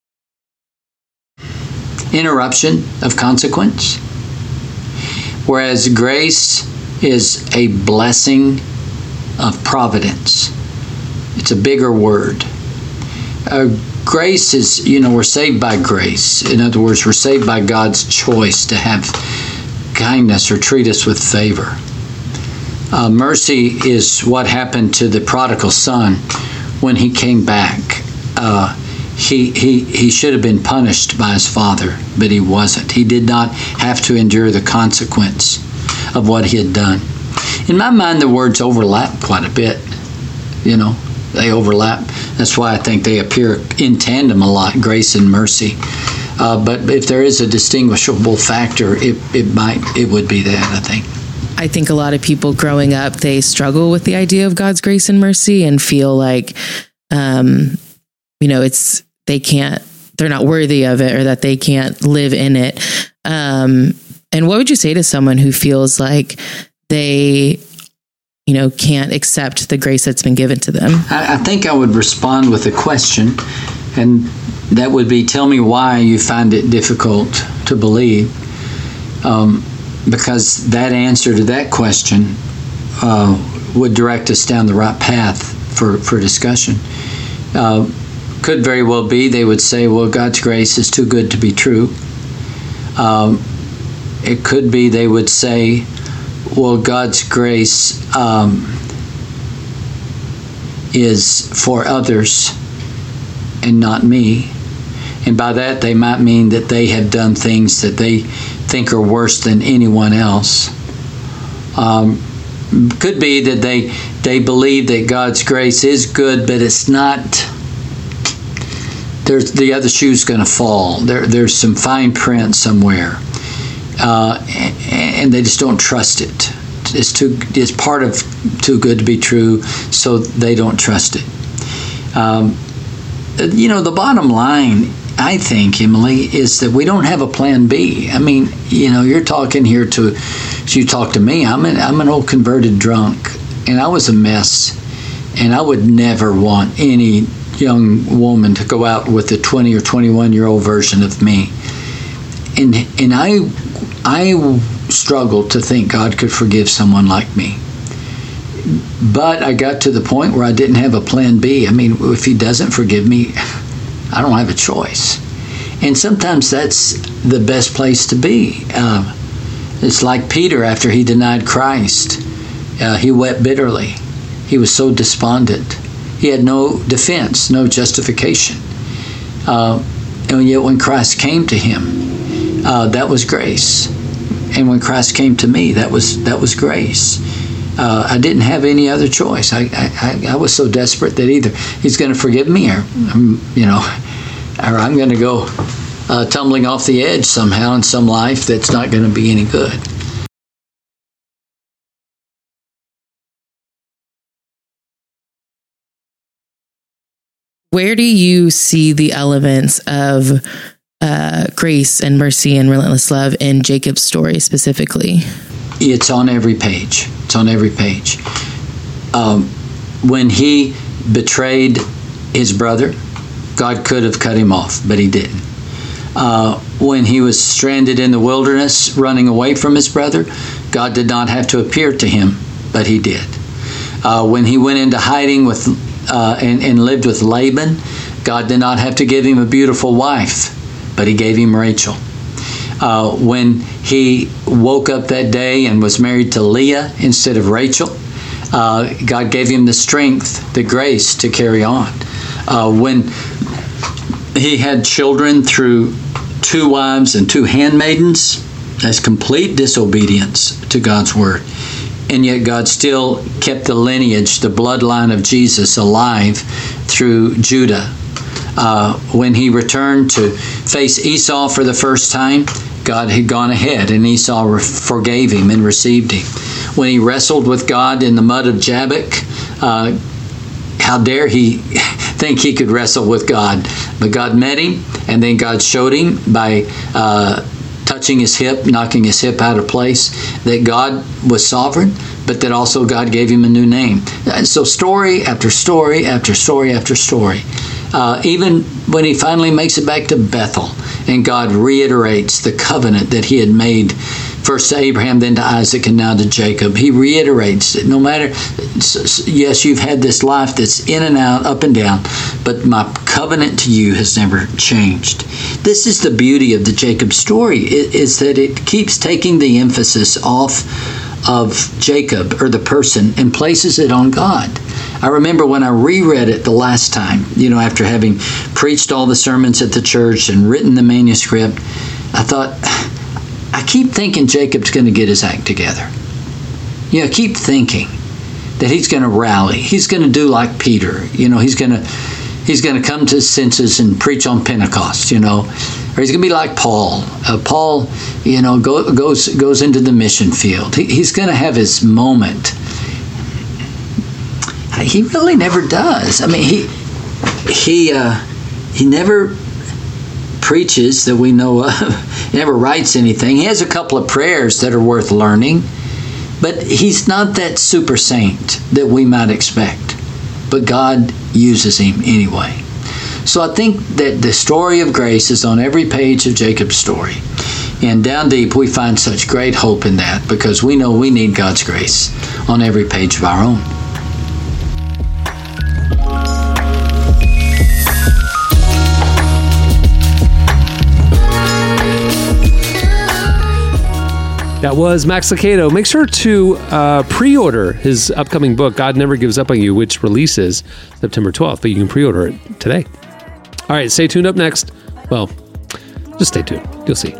interruption of consequence, whereas grace is a blessing of providence. It's a bigger word. Uh, Grace is, you know, we're saved by grace. In other words, we're saved by God's choice to have kindness or treat us with favor. Uh, mercy is what happened to the prodigal son when he came back. Uh, he, he, he should have been punished by his father, but he wasn't. He did not have to endure the consequence of what he had done. In my mind, the words overlap quite a bit, you know. They overlap. That's why I think they appear in tandem a lot, grace and mercy. Uh, but if there is a distinguishable factor, it, it might, it would be that, I think. I think a lot of people growing up, they struggle with the idea of God's grace and mercy and feel like, um, you know, it's, they can't, they're not worthy of it, or that they can't live in it. Um, and what would you say to someone who feels like they, you know, can't accept the grace that's been given to them? I, I think I would respond with a question, and that would be, tell me why you find it difficult to believe. Um, because that answer to that question uh, would direct us down the right path for, for discussion. Uh, could very well be they would say, well, God's grace is too good to be true. Um, it could be they would say, well, God's grace um, is for others and not me. And by that, they might mean that they have done things that they think are worse than anyone else. Um, could be that they they believe that God's grace is good, but it's not. There's the other shoe's going to fall. There, there's some fine print somewhere. Uh, and they just don't trust it. It's too. It's part of too good to be true, so they don't trust it. Um, you know, the bottom line, I think, Emily, is that we don't have a plan B. I mean, you know, you're talking here to, you talk to me. I'm an, I'm an old converted drunk, and I was a mess, and I would never want any young woman to go out with a twenty or twenty-one year old version of me. And and I. I struggled to think God could forgive someone like me. But I got to the point where I didn't have a plan B. I mean, if He doesn't forgive me, I don't have a choice. And sometimes that's the best place to be. Uh, it's like Peter after he denied Christ. Uh, he wept bitterly. He was so despondent. He had no defense, no justification. Uh, and yet when Christ came to him, uh, that was grace. And when Christ came to me, that was that was grace. Uh, I didn't have any other choice. I, I I was so desperate that either He's going to forgive me, or um, you know, or I'm going to go uh, tumbling off the edge somehow in some life that's not going to be any good. Where do you see the elements of uh, grace and mercy and relentless love in Jacob's story specifically? It's on every page. It's on every page. Um, when he betrayed his brother, God could have cut him off, but he didn't. Uh, when he was stranded in the wilderness, running away from his brother, God did not have to appear to him, but he did. Uh, when he went into hiding with uh, and, and lived with Laban, God did not have to give him a beautiful wife, but he gave him Rachel. Uh, when he woke up that day and was married to Leah instead of Rachel, uh, God gave him the strength, the grace to carry on. Uh, when he had children through two wives and two handmaidens, that's complete disobedience to God's word. And yet God still kept the lineage, the bloodline of Jesus alive through Judah. Uh, when he returned to face Esau for the first time, God had gone ahead and Esau forgave him and received him. When he wrestled with God in the mud of Jabbok, uh, how dare he think he could wrestle with God? But God met him, and then God showed him by uh, touching his hip, knocking his hip out of place, that God was sovereign, but that also God gave him a new name. And so story after story after story after story. Uh, even when he finally makes it back to Bethel, and God reiterates the covenant that he had made first to Abraham, then to Isaac, and now to Jacob. He reiterates that no matter, yes, you've had this life that's in and out, up and down, but my covenant to you has never changed. This is the beauty of the Jacob story, is that it keeps taking the emphasis off of Jacob or the person and places it on God. I remember when I reread it the last time, you know, after having preached all the sermons at the church and written the manuscript, I thought, I keep thinking Jacob's going to get his act together. You know, I keep thinking that he's going to rally. He's going to do like Peter. You know, he's going to he's going to come to his senses and preach on Pentecost, you know. Or he's going to be like Paul. Uh, Paul, you know, go, goes goes into the mission field. He, he's going to have his moment. He really never does. I mean, he he uh, he never preaches that we know of. He never writes anything. He has a couple of prayers that are worth learning, but he's not that super saint that we might expect. But God uses him anyway. So I think that the story of grace is on every page of Jacob's story. And down deep, we find such great hope in that because we know we need God's grace on every page of our own. That was Max Lucado. Make sure to uh, pre-order his upcoming book, God Never Gives Up on You, which releases September twelfth, but you can pre-order it today. All right, stay tuned. Up next, well, just stay tuned. You'll see.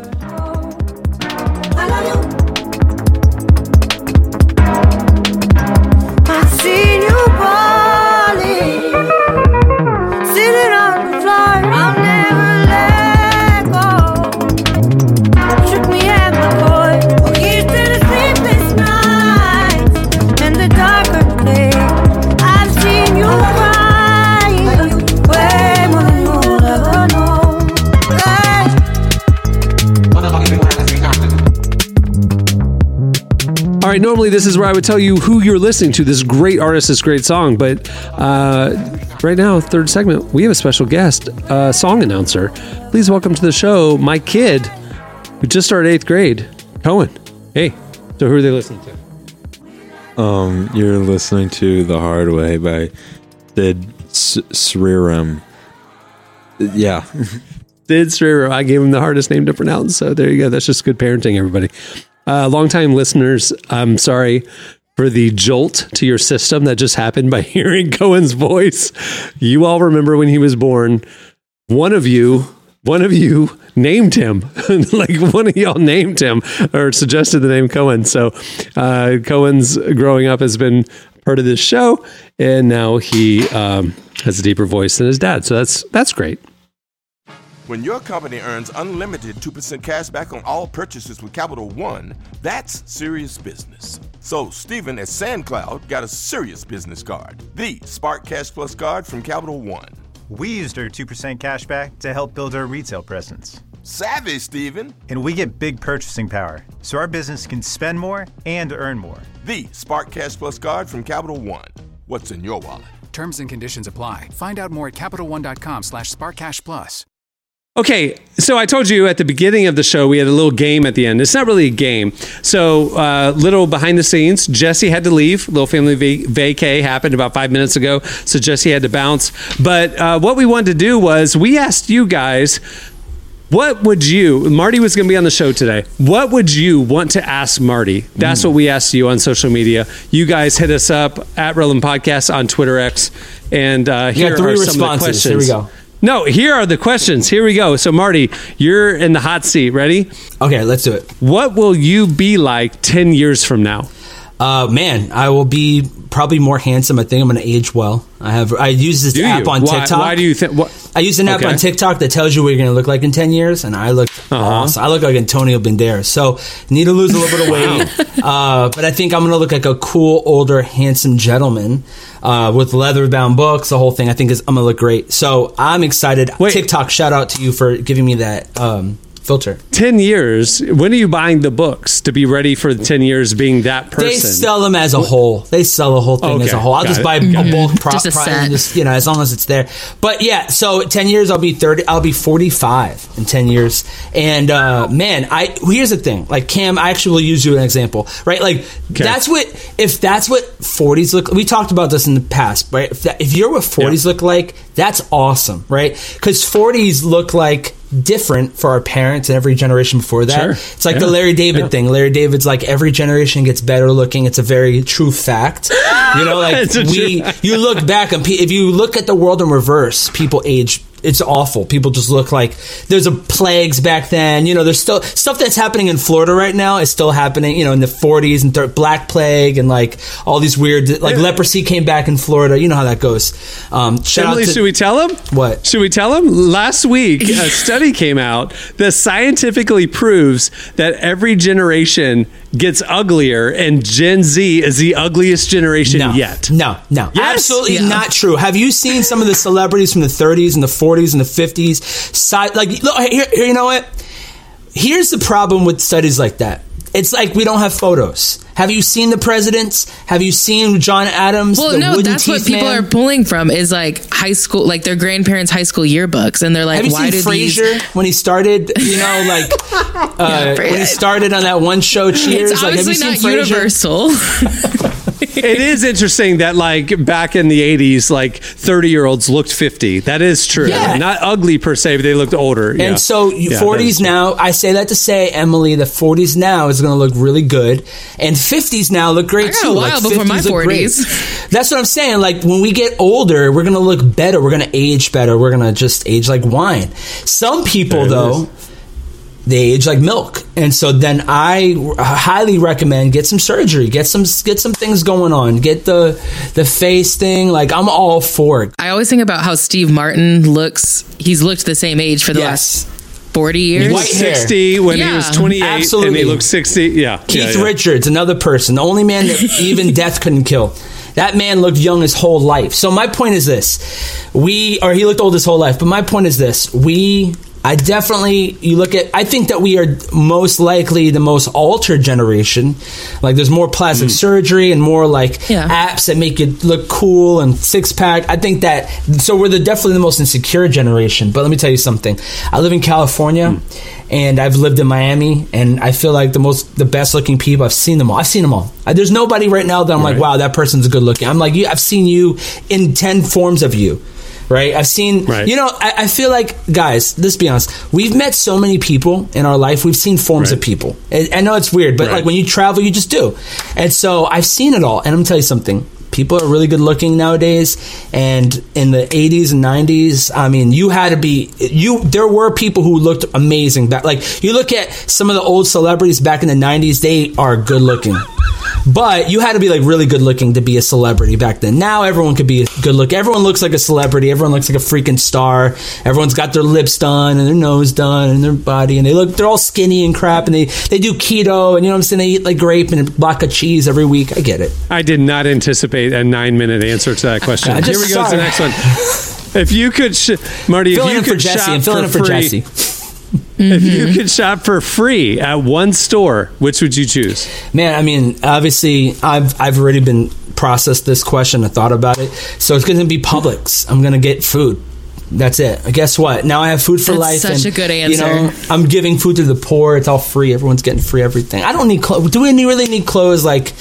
All right, normally this is where I would tell you who you're listening to, this great artist, this great song, but uh, right now, third segment, we have a special guest, uh, song announcer. Please welcome to the show my kid who just started eighth grade, Cohen. Hey, so who are they listening to? Um, you're listening to The Hard Way by Sid Sriram. Yeah. Sid Sriram. I gave him the hardest name to pronounce, so there you go. That's just good parenting, everybody. Uh, longtime listeners, I'm sorry for the jolt to your system that just happened by hearing Cohen's voice. You all remember when he was born, one of you, one of you named him, like one of y'all named him or suggested the name Cohen. So uh, Cohen's growing up has been part of this show, and now he um, has a deeper voice than his dad. So that's that's great. When your company earns unlimited two percent cash back on all purchases with Capital One, that's serious business. So Steven at SandCloud got a serious business card, the Spark Cash Plus card from Capital One. We used our two percent cash back to help build our retail presence. Savvy, Steven. And we get big purchasing power, so our business can spend more and earn more. The Spark Cash Plus card from Capital One. What's in your wallet? Terms and conditions apply. Find out more at CapitalOne.com slash SparkCashPlus. Okay, so I told you at the beginning of the show we had a little game at the end. It's not really a game. So, uh, little behind the scenes. Jesse had to leave. Little family vac- vacay happened about five minutes ago. So Jesse had to bounce. But uh, what we wanted to do was we asked you guys, what would you, Marty was going to be on the show today. What would you want to ask Marty? That's mm. what we asked you on social media. You guys hit us up at Relevant Podcast on Twitter X. And uh, here three are some responses. of the questions. Here we go. No, here are the questions. Here we go. So, Marty, you're in the hot seat. Ready? Okay, let's do it. What will you be like ten years from now? Uh, man, I will be probably more handsome. I think I'm going to age well. I have. I use this do app you? on why, TikTok. Why do you think? I use an app okay. on TikTok that tells you what you're going to look like in ten years, and I look uh-huh. awesome. I look like Antonio Banderas. So, need to lose a little bit of weight. uh, but I think I'm going to look like a cool, older, handsome gentleman uh, with leather-bound books. The whole thing. I think is I'm going to look great. So, I'm excited. Wait. TikTok, shout out to you for giving me that um, filter. ten years. When are you buying the books to be ready for ten years being that person? They sell them as a whole. They sell the whole thing okay. as a whole. I'll Got just it. buy a bulk prop, just a just, you know, as long as it's there. But yeah, so ten years, I'll be thirty. I'll be forty-five in ten years. And uh, man, I here's the thing. Like Cam, I actually will use you as an example, right? Like okay. that's what if that's what forties look. We talked about this in the past, right? If, that, if you're what forties yeah. look like, that's awesome, right? Because forties look like different for our parents and every generation before that. Sure. It's like yeah. the Larry David yeah. thing. Larry David's like every generation gets better looking. It's a very true fact. You know, like we, you look back and if you look at the world in reverse, people age. It's awful. People just look like there's a plagues back then. You know, there's still stuff that's happening in Florida right now is still happening, you know, in the forties and th- Black Plague and like all these weird, like yeah. leprosy came back in Florida. You know how that goes. Um, shout Emily, out to, should we tell him? What? Should we tell him? Last week, a study came out that scientifically proves that every generation gets uglier and Gen Z is the ugliest generation no. yet. No, no. Yes? Absolutely yeah. not true. Have you seen some of the celebrities from the thirties and the forties and the fifties? Side, like, look, here, here, you know what? Here's the problem with studies like that. It's like we don't have photos. Have you seen the presidents? Have you seen John Adams? Well, the no, that's what people man? are pulling from is like high school, like their grandparents' high school yearbooks, and they're like, have you "Why seen did Frasier these- when he started? You know, like uh, yeah, when he started on that one show, Cheers. It's like, obviously have you not seen Frasier? universal. It is interesting that like back in the eighties, like thirty year olds looked fifty. That is true. Yeah. Not ugly per se, but they looked older. And yeah. so yeah, forties now, I say that to say, Emily, the forties now is going to look really good. And fifties now look great I got too. a while like before my forties. That's what I'm saying. Like when we get older, we're going to look better. We're going to age better. We're going to just age like wine. Some people, there though, they age like milk. And so then I highly recommend get some surgery, get some get some things going on, get the the face thing. Like I'm all for it. I always think about how Steve Martin looks. He's looked the same age for the yes. last forty years. He was sixty when yeah. he was twenty-eight. Absolutely. And he looked sixty. Yeah. Keith yeah, yeah. Richards, another person, the only man that even death couldn't kill. That man looked young his whole life. So my point is this. We, or he looked old his whole life. But my point is this. We... I definitely, you look at, I think that we are most likely the most altered generation. Like there's more plastic mm. surgery and more like yeah. apps that make it look cool and six pack. I think that, so we're the, definitely the most insecure generation. But let me tell you something. I live in California mm. and I've lived in Miami and I feel like the most, the best looking people, I've seen them all. I've seen them all. There's nobody right now that I'm right. like, wow, that person's good looking. I'm like, I've seen you in ten forms of you. Right, I've seen. Right. You know, I, I feel like, guys. Let's be honest. We've met so many people in our life. We've seen forms right. of people. I, I know it's weird, but right. like when you travel, you just do. And so I've seen it all. And I'm gonna tell you something. People are really good looking nowadays. And in the eighties and nineties, I mean, you had to be. You there were people who looked amazing. Back, like you look at some of the old celebrities back in the nineties. They are good looking. But you had to be like really good looking to be a celebrity back then. Now everyone could be good look. Everyone looks like a celebrity. Everyone looks like a freaking star. Everyone's got their lips done and their nose done and their body, and they look they're all skinny and crap, and they, they do keto, and you know what I'm saying, they eat like grape and a block of cheese every week. I get it. I did not anticipate a nine minute answer to that question. I Here just- we go to the sorry. next one. If you could, sh- Marty, Filling if you in for could Jesse. shop I'm filling for in for free, Jesse. if you could shop for free at one store, which would you choose? Man, I mean, obviously, I've I've already been processed this question. I thought about it, so it's going to be Publix. I'm going to get food. That's it. Guess what? Now I have food for That's life. such and, a good You know, answer. I'm giving food to the poor. It's all free. Everyone's getting free everything. I don't need clothes. Do we really need clothes? Like,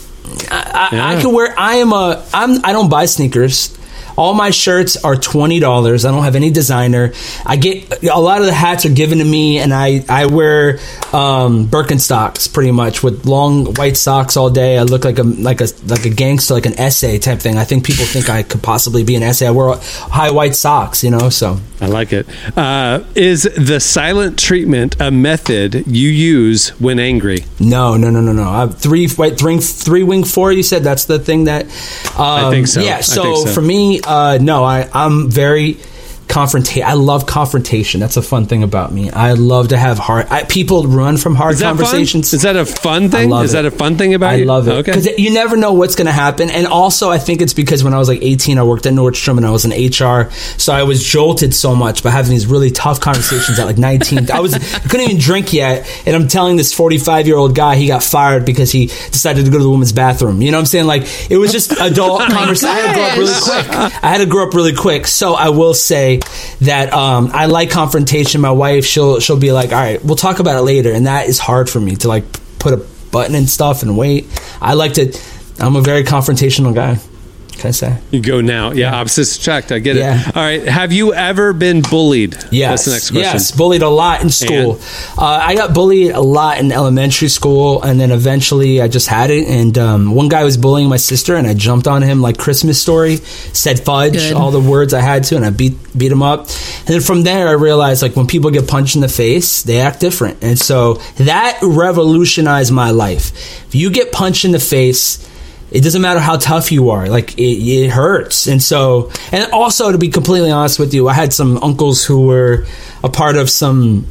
I, I, Yeah. I can wear. I am a. I'm. I don't buy sneakers. All my shirts are twenty dollars. I don't have any designer. I get a lot of the hats are given to me, and I I wear um, Birkenstocks pretty much with long white socks all day. I look like a like a like a gangster, like an essay type thing. I think people think I could possibly be an essay. I wear high white socks, you know. So I like it. Uh, is the silent treatment a method you use when angry? no, no, no, no, no. I have three white three three wing four. You said that's the thing that um, I think so. Yeah. I So, think so. for me. Uh, no, I, I'm very confrontation. I love confrontation. That's a fun thing about me. I love to have hard. I, people run from hard Is that conversations. fun? Is that a fun thing? love Is it. that a fun thing about I you? love it Okay. because you never know what's going to happen. And also, I think it's because when I was like eighteen, I worked at Nordstrom and I was in H R, so I was jolted so much by having these really tough conversations at like nineteen. I was I couldn't even drink yet, and I'm telling this forty-five year old guy he got fired because he decided to go to the women's bathroom. You know what I'm saying? Like it was just adult conversation. I had to grow up really quick. I had to grow up really quick. So I will say that. Um, I like confrontation. My wife, she'll she'll be like, all right, we'll talk about it later, and that is hard for me to like put a button and stuff and wait. I like to. I'm a very confrontational guy. Can I say? You go now. Yeah, opposites attract. I get Yeah. it. All right. Have you ever been bullied? Yes. That's the next question. Yes, bullied a lot in school. Uh, I got bullied a lot in elementary school, and then eventually I just had it. And um, one guy was bullying my sister, and I jumped on him like Christmas Story, said fudge, Good. all the words I had to, and I beat beat him up. And then from there, I realized like when people get punched in the face, they act different. And so that revolutionized my life. If you get punched in the face, it doesn't matter how tough you are, like it, it hurts. And so, and also to be completely honest with you, I had some uncles who were a part of some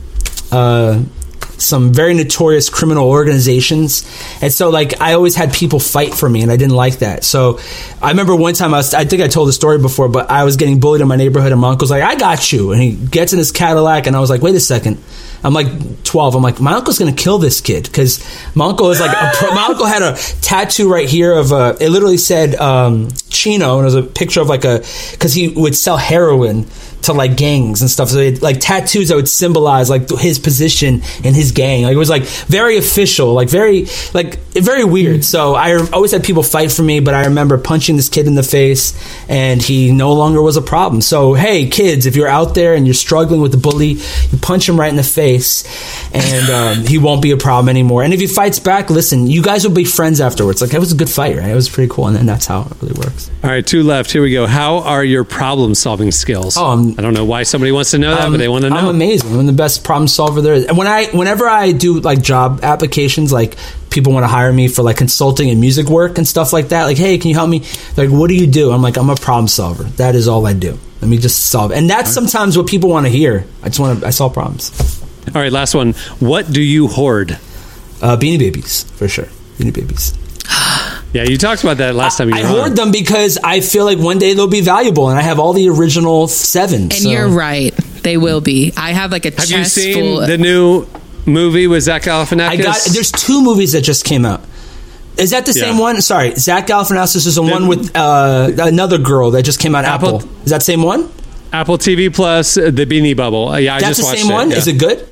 uh some very notorious criminal organizations, and so like I always had people fight for me, and I didn't like that. So I remember one time I was, I think I told the story before, but I was getting bullied in my neighborhood, and my uncle's like, I got you, and he gets in his Cadillac, and I was like, wait a second, I'm like twelve. I'm like, my uncle's gonna kill this kid because my uncle is like, a pro- my uncle had a tattoo right here of a. It literally said um, Chino, and it was a picture of like a, because he would sell heroin to like gangs and stuff. So they had, like tattoos that would symbolize like his position in his gang. Like it was like very official, like very like very weird. So I always had people fight for me, but I remember punching this kid in the face, and he no longer was a problem. So hey, kids, if you're out there and you're struggling with the bully, you punch him right in the face, and um, he won't be a problem anymore. And if he fights back, listen, you guys will be friends afterwards. Like it was a good fight, right? It was pretty cool, and then that's how it really works. All right, two left. Here we go. How are your problem solving skills? Oh, I'm- I don't know why somebody wants to know that, Um, but they want to know. I'm amazing. I'm the best problem solver there is. And when I, whenever I do like job applications, like people want to hire me for like consulting and music work and stuff like that. Like, hey, can you help me? They're like, what do you do? I'm like, I'm a problem solver. That is all I do. Let me just solve. And that's sometimes what people want to hear. I just want to. I solve problems. All right, last one. What do you hoard? Uh, Beanie Babies for sure. Beanie Babies. Yeah, you talked about that last time you I were hoard on. them because I feel like one day they'll be valuable, and I have all the original seven. And so. you're right. They will be. I have like a Have chest you seen full. the new movie with Zach Galifianakis? I got. There's two movies that just came out. Is that the Yeah. same one? Sorry, Zach Galifianakis is the one with uh, another girl that just came out. Apple- Apple. Is that the same one? Apple T V Plus, uh, the Beanie Bubble. Uh, yeah, I That's just the watched same one. yeah. Is it good?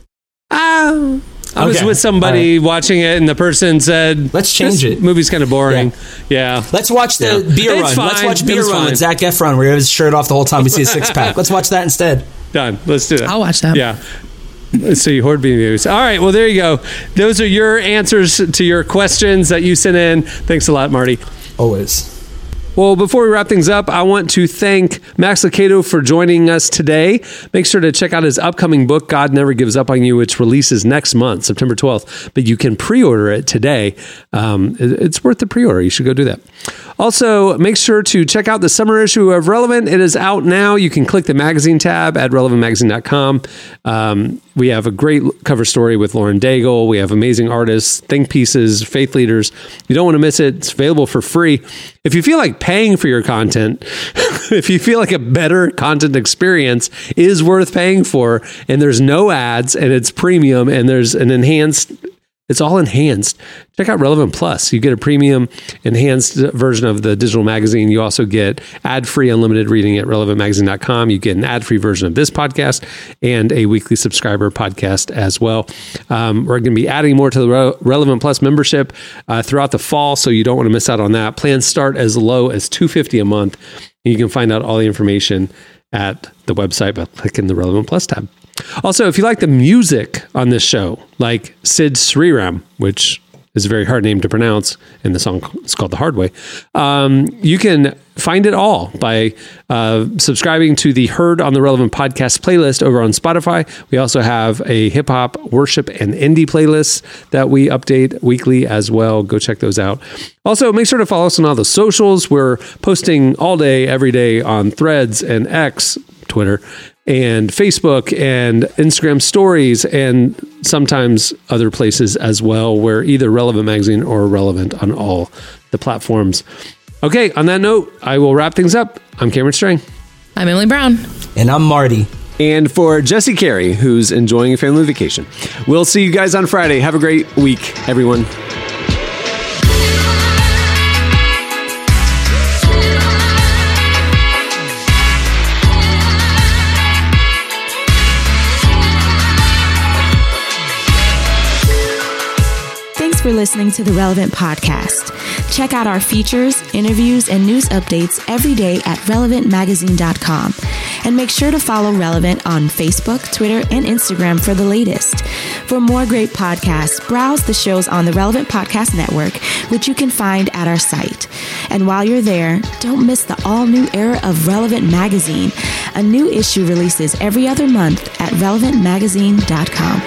Ah, I was Okay. with somebody watching it, and the person said, Let's change "This it." movie's kind of boring." Yeah. Let's watch the Yeah. beer It's run. fine. Let's watch It beer was run fine. with Zac Efron, where he has his shirt off the whole time. We see a six pack. Let's watch that instead. Done. Let's do that. I'll watch that. Yeah. So you hoard Beanie Babies. All right. Well, there you go. Those are your answers to your questions that you sent in. Thanks a lot, Marty. Always. Well, before we wrap things up, I want to thank Max Lucado for joining us today. Make sure to check out his upcoming book, God Never Gives Up on You, which releases next month, September twelfth. But you can pre-order it today. Um, it's worth the pre-order. You should go do that. Also, make sure to check out the summer issue of Relevant. It is out now. You can click the magazine tab at relevant magazine dot com. Um, we have a great cover story with Lauren Daigle. We have amazing artists, think pieces, faith leaders. You don't want to miss it. It's available for free. If you feel like paying for your content, if you feel like a better content experience is worth paying for, and there's no ads and it's premium and there's an enhanced, it's all enhanced. Check out Relevant Plus. You get a premium enhanced version of the digital magazine. You also get ad-free unlimited reading at relevant magazine dot com. You get an ad-free version of this podcast and a weekly subscriber podcast as well. Um, we're going to be adding more to the Re- Relevant Plus membership uh, throughout the fall, so you don't want to miss out on that. Plans start as low as two hundred fifty dollars a month. And you can find out all the information at the website by clicking the Relevant Plus tab. Also, if you like the music on this show, like Sid Sriram, which is a very hard name to pronounce, and the song is called The Hard Way, um, you can find it all by uh, subscribing to the Heard on the Relevant podcast playlist over on Spotify. We also have a hip-hop, worship, and indie playlist that we update weekly as well. Go check those out. Also, make sure to follow us on all the socials. We're posting all day, every day on Threads and X, Twitter, and Facebook and Instagram stories, and sometimes other places as well. We're either Relevant Magazine or Relevant on all the platforms. Okay, on that note, I will wrap things up. I'm Cameron Strang. I'm Emily Brown. And I'm Marty. And for Jesse Carey, who's enjoying a family vacation, we'll see you guys on Friday. Have a great week, everyone. For listening to the Relevant Podcast. Check out our features, interviews, and news updates every day at relevant magazine dot com. And make sure to follow Relevant on Facebook, Twitter, and Instagram for the latest. For more great podcasts, browse the shows on the Relevant Podcast Network, which you can find at our site. And while you're there, don't miss the all-new era of Relevant Magazine. A new issue releases every other month at relevant magazine dot com.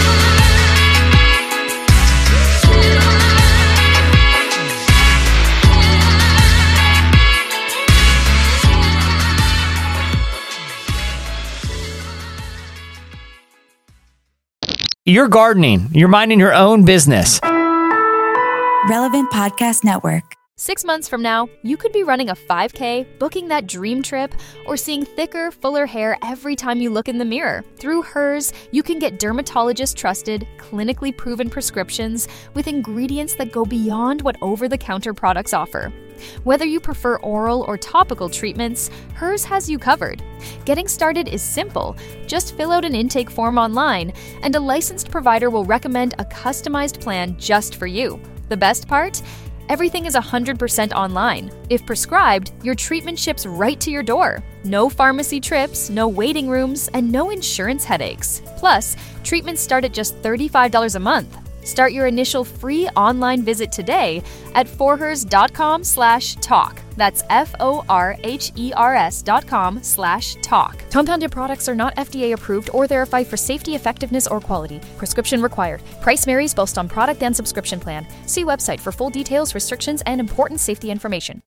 You're gardening. You're minding your own business. Relevant Podcast Network. Six months from now, you could be running a five K, booking that dream trip, or seeing thicker, fuller hair every time you look in the mirror. Through Hers, you can get dermatologist-trusted, clinically proven prescriptions with ingredients that go beyond what over-the-counter products offer. Whether you prefer oral or topical treatments, Hers has you covered. Getting started is simple. Just fill out an intake form online, and a licensed provider will recommend a customized plan just for you. The best part? Everything is one hundred percent online. If prescribed, your treatment ships right to your door. No pharmacy trips, no waiting rooms, and no insurance headaches. Plus, treatments start at just thirty-five dollars a month. Start your initial free online visit today at forhers dot com slash talk. That's F O R H E R S dot com slash talk. Compounded products are not F D A approved or verified for safety, effectiveness, or quality. Prescription required. Price varies based on product and subscription plan. See website for full details, restrictions, and important safety information.